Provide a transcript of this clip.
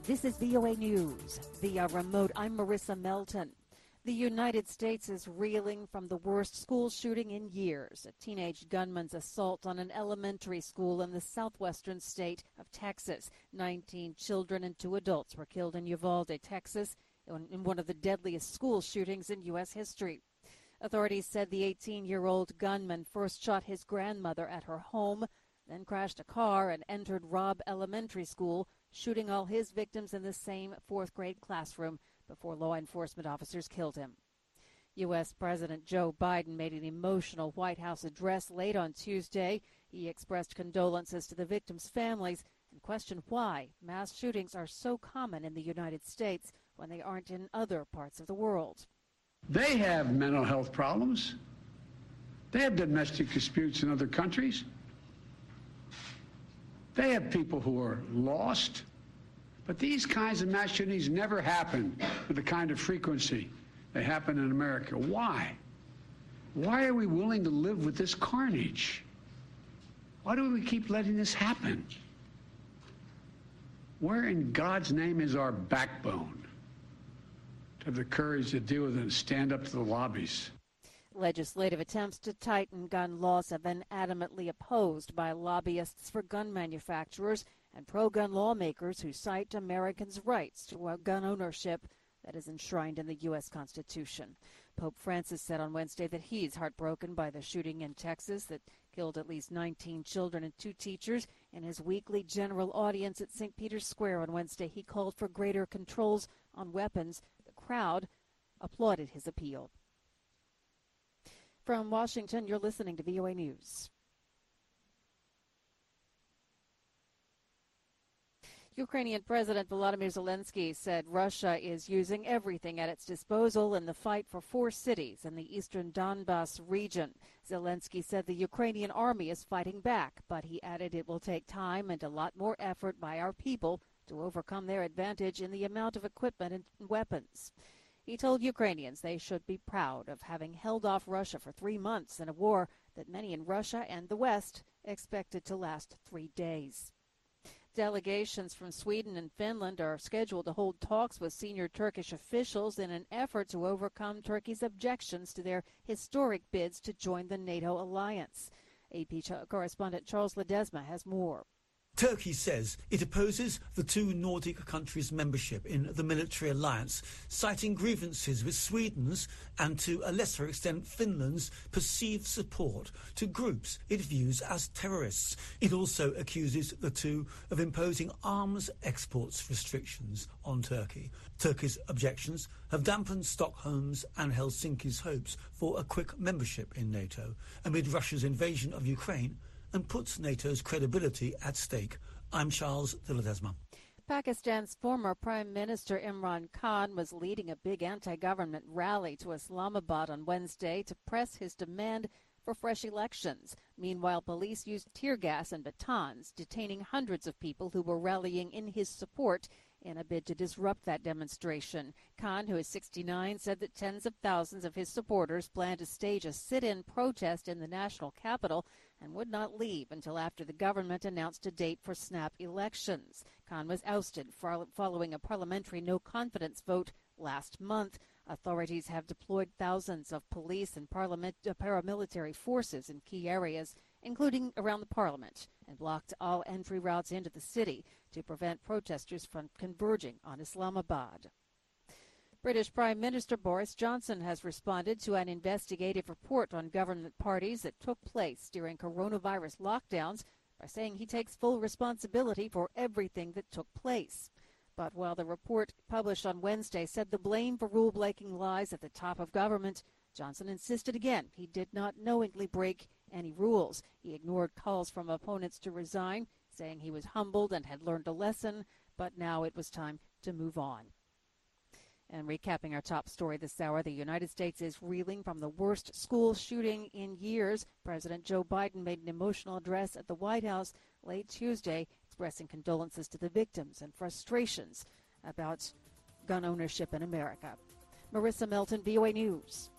This is VOA News. Via remote, I'm Marissa Melton. The United States is reeling from the worst school shooting in years, a teenage gunman's assault on an elementary school in the southwestern state of Texas. 19 children and 2 adults were killed in Uvalde, Texas, in one of the deadliest school shootings in U.S. history. Authorities said the 18-year-old gunman first shot his grandmother at her home, then crashed a car and entered Robb Elementary School, shooting all his victims in the same fourth-grade classroom before law enforcement officers killed him. U.S. President Joe Biden made an emotional White House address late on Tuesday. He expressed condolences to the victims' families and questioned why mass shootings are so common in the United States when they aren't in other parts of the world. They have mental health problems. They have domestic disputes in other countries. They have people who are lost. But these kinds of mass shootings never happen with the kind of frequency they happen in America. Why? Why are we willing to live with this carnage? Why do we keep letting this happen? Where in God's name is our backbone to have the courage to deal with it and stand up to the lobbies? Legislative attempts to tighten gun laws have been adamantly opposed by lobbyists for gun manufacturers and pro-gun lawmakers who cite Americans' rights to gun ownership that is enshrined in the U.S. Constitution. Pope Francis said on Wednesday that he's heartbroken by the shooting in Texas that killed at least 19 children and 2 teachers. In his weekly general audience at St. Peter's Square on Wednesday, he called for greater controls on weapons. The crowd applauded his appeal. From Washington, you're listening to VOA News. Ukrainian President Volodymyr Zelensky said Russia is using everything at its disposal in the fight for 4 cities in the eastern Donbas region. Zelensky said the Ukrainian army is fighting back, but he added it will take time and a lot more effort by our people to overcome their advantage in the amount of equipment and weapons. He told Ukrainians they should be proud of having held off Russia for 3 months in a war that many in Russia and the West expected to last 3 days. Delegations from Sweden and Finland are scheduled to hold talks with senior Turkish officials in an effort to overcome Turkey's objections to their historic bids to join the NATO alliance. AP correspondent Charles Ledesma has more. Turkey says it opposes the 2 Nordic countries' membership in the military alliance, citing grievances with Sweden's and to a lesser extent Finland's perceived support to groups it views as terrorists. It also accuses the 2 of imposing arms exports restrictions on Turkey. Turkey's objections have dampened Stockholm's and Helsinki's hopes for a quick membership in NATO amid Russia's invasion of Ukraine and puts NATO's credibility at stake. I'm Charles de Ledesma. Pakistan's former Prime Minister Imran Khan was leading a big anti-government rally to Islamabad on Wednesday to press his demand for fresh elections. Meanwhile, police used tear gas and batons, detaining hundreds of people who were rallying in his support in a bid to disrupt that demonstration. Khan, who is 69, said that tens of thousands of his supporters plan to stage a sit-in protest in the national capital and would not leave until after the government announced a date for snap elections. Khan was ousted following a parliamentary no-confidence vote last month. Authorities have deployed thousands of police and paramilitary forces in key areas, including around the parliament, and blocked all entry routes into the city to prevent protesters from converging on Islamabad. British Prime Minister Boris Johnson has responded to an investigative report on government parties that took place during coronavirus lockdowns by saying he takes full responsibility for everything that took place. But while the report published on Wednesday said the blame for rule-breaking lies at the top of government, Johnson insisted again he did not knowingly break any rules. He ignored calls from opponents to resign, saying he was humbled and had learned a lesson, but now it was time to move on. And recapping our top story this hour, the United States is reeling from the worst school shooting in years. President Joe Biden made an emotional address at the White House late Tuesday, expressing condolences to the victims and frustrations about gun ownership in America. Marissa Melton, VOA News.